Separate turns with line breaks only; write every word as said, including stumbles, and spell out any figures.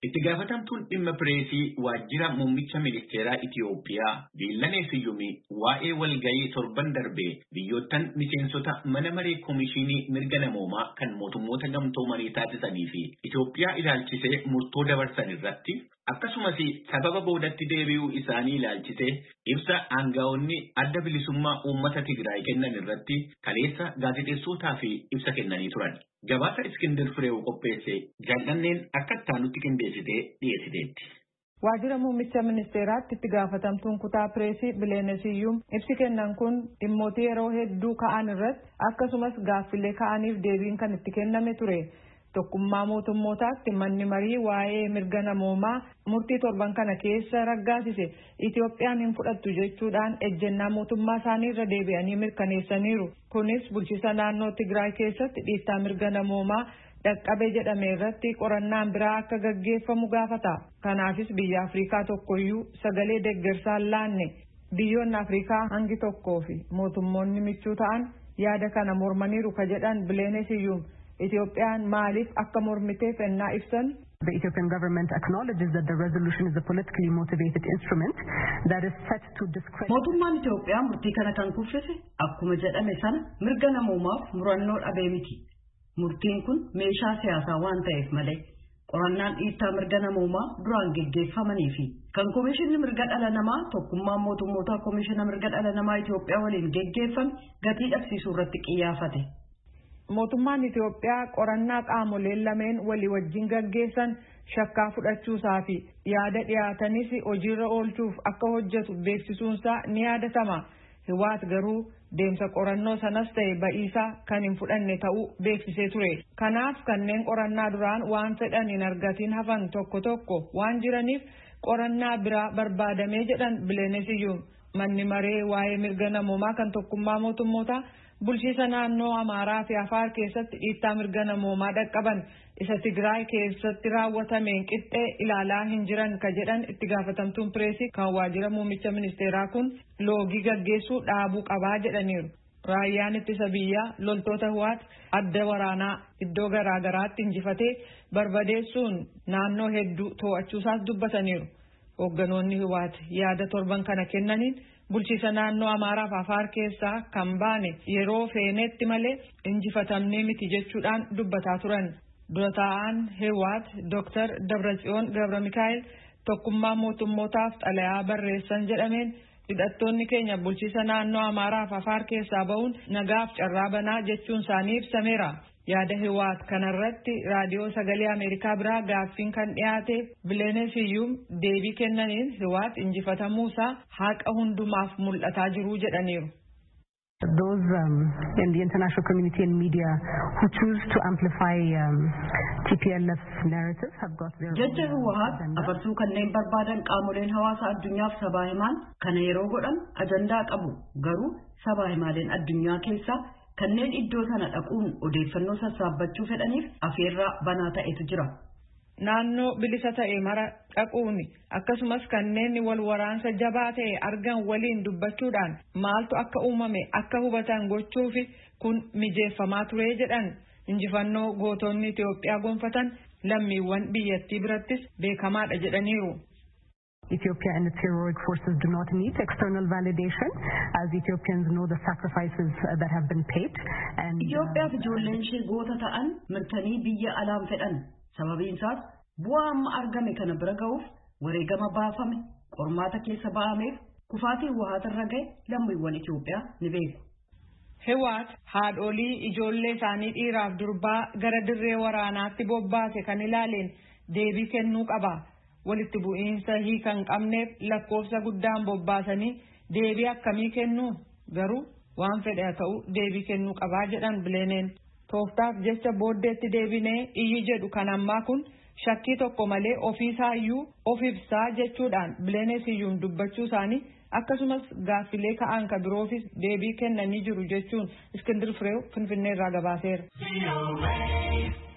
Itti gaafatamtuun dhimma pireesii waajjira muummicha ministeeraa Itiyoophiyaa Biillanee Siyyumii waa'ee walgayii torban darbee biyyoottan miseensota mana maree koomishinii mirga namoomaa kan mootummoota gamtoomanii taasisanii fi Itiyoophiyaa ilaalchisee murtoo dabarsan irratti akkasumas sababa boodatti deebi'uu isaanii ilaalchisee ibsa aangaa'onni adda bilisummaa uummata Tigraay kennan irratti kaleessa gaazexeessootaa fi ibsa kennanii turan. Gabaasa Iskindir Fireew qopheesse jaallanneen akka ittaanutti qindeessitee dhiyeessiteetti.
Waajjira muummicha ministeeraatti itti gaafatamtuun kutaa pireesii Bileene Siyyum ibsi kennan kun dhimmoota yeroo hedduu ka'an irratti akkasumas gaaffilee ka'aniif deebiin kan itti kenname ture. Tokkummaa mootummootaatti manni marii waa'ee mirga namoomaa murtii torban kana keessa raggaasise Itiyoophiyaan hin fudhattu jechuudhaan ejjennaa mootummaa isaanii irra deebi'anii mirkaneessaniiru. Kunis bulchiisa naannoo Tigraay keessatti dhiittaa mirga namoomaa dhaqqabe jedhame irratti qorannaan biraa akka gaggeeffamu gaafata. Kanaafis biyya Afrikaa tokkoyyuu sagalee deeggarsaan laanne biyyoonni Afrikaa hangi tokkoo fi mootummoonni michuu ta'an yaada kana mormaniiru ka jedhan Bileene Siyyum. Ethiopian maaliif akka mormiteef ennaa ibsan.
The Ethiopian government acknowledges that the resolution is a politically motivated instrument that is set to discredit.
Mootummaan Itoophiyaa murtii kana kan kuffise akkuma jedhame sana mirga namoomaaf murannoo dhabee miti. Murtiin kun meeshaa siyaasaa waan ta'eef malee qorannaan dhiittaa mirga namoomaa duraan geggeeffamanii fi kan Komishinii Mirga Dhala Namaa tokkummaa mootummootaa Komishinii Mirga Dhala Namaa Itoophiyaa waliin geggeeffame gatii dhabsiisuu irratti xiyyeeffate.
Mootummaan Itoophiyaa qorannaa qaamoleen lameen walii wajjin gaggeessan shakkaa fudhachuusaa fi yaada dhiyaatanis hojiirra oolchuuf akka hojjetu beeksisuunsaa ni yaadatama. Hiwaat garuu deemsa qorannoo sanas ta'e ba'iisaa kan hin fudhanne ta'uu beeksisee ture. Kanaaf kanneen qorannaa duraan waan fedhan hin argatiin hafan tokko tokko waan jiraniif qorannaa biraa barbaadamee jedhan Bileene Siyyum. Manni maree waa'ee mirga namoomaa kan tokkummaa mootummootaa bulchiisa naannoo Amaaraa fi Afaar keessatti dhiittaa mirga namoomaa dhaqqaban isa Tigraay keessatti raawwatameen qixxee ilaalaa hin jiran ka jedhan itti gaafatamtuun pireesii kan waajjira muummicha ministeeraa kun loogii gaggeessuu dhaabuu qabaa jedhaniiru. Raayyaan ittisa biyyaa loltoota Hiwaat adda waraanaa iddoo garaa garaatti injifatee barbadeessuun naannoo hedduu to'achuusaas dubbataniiru. Hoogganoonni Hiwaat yaada torban kana kennaniin bulchiisa naannoo Amaaraa fi Afaar keessaa kan baane yeroo feenetti malee injifatamnee miti jechuudhaan dubbataa turan. Dura taa'aan Hiwaat Dooktar Dabratsiyoon Gabra Mikaa'el tokkummaa mootummootaaf xalayaa barreessan jedhameen hidhattoonni keenya bulchiisa naannoo Amaaraa fi Afaar keessaa ba'uun nagaaf carraa banaa jechuun isaanii ibsameera. Yaada Hiwaat kanarratti raadiyoo sagalee Ameerikaa biraa gaaffiin kan dhiyaate Bileene Siyyum deebii kennaniin Hiwaat injifatamuusaa haqa hundumaaf mul'ataa jiru jedhaniiru.
Those um, in the international community and media who choose to amplify um, T P L F's narrative have got their
Jecha Hiwaat afarsuu kanneen barbaadan qaamoleen hawaasa addunyaaf sabaa himaan kana yeroo godhan ajandaa qabu garuu sabaa himaaleen addunyaa keessaa kanneen iddoo sana dhaquun odeeffannoo sassaabbachuu fedhaniif afeerraa banaa ta'etu jira.
Naannoo bilisa ta'e mara dhaquun akkasumas kanneen wal waraansa jabaa ta'e argan waliin dubbachuudhaan maaltu akka uumame akka hubatan gochuuf kun mijeeffamaa ture jedhan. Injifannoo gootonni Itoophiyaa gonfatan lammiiwwan biyyattii birattis beekamaadha jedhaniiru.
Ethiopia and its heroic forces do not need external validation, as Ethiopians know the sacrifices that have been paid. And
Ethiopia fi ijoolleen ishee goota ta'an mirkanii biyya alaan fedhan. Sababiin isaas bu'aa amma argame kana bira ga'uuf wareegama baafame qormaata keessa ba'ameef kufaatii Hiwaat irra ga'e lammiiwwan Itoophiyaa ni beeku.
Hiwaat haadholii ijoollee isaanii dhiiraaf durbaa gara dirree waraanaatti bobbaase kan ilaaleen deebii kennuu qaba. Walitti bu'iinsa hiika hin qabneef lakkoofsa guddaan bobbaasanii deebii akkamii kennuu garuu waan fedhe ta'u deebii kennuu qabaa jedhan Bileeneen. Tooftaaf jecha booddeetti deebinee iyyi jedhu kan ammaa kun shakkii tokko malee ofiisaayyuu of ibsaa jechuudhaan Bileene Siyyum dubbachuu isaanii akkasumas gaaffilee ka'an ka biroofis deebii kennanii jiru jechuun Iskindir Fireew Finfinneerraa gabaaseera.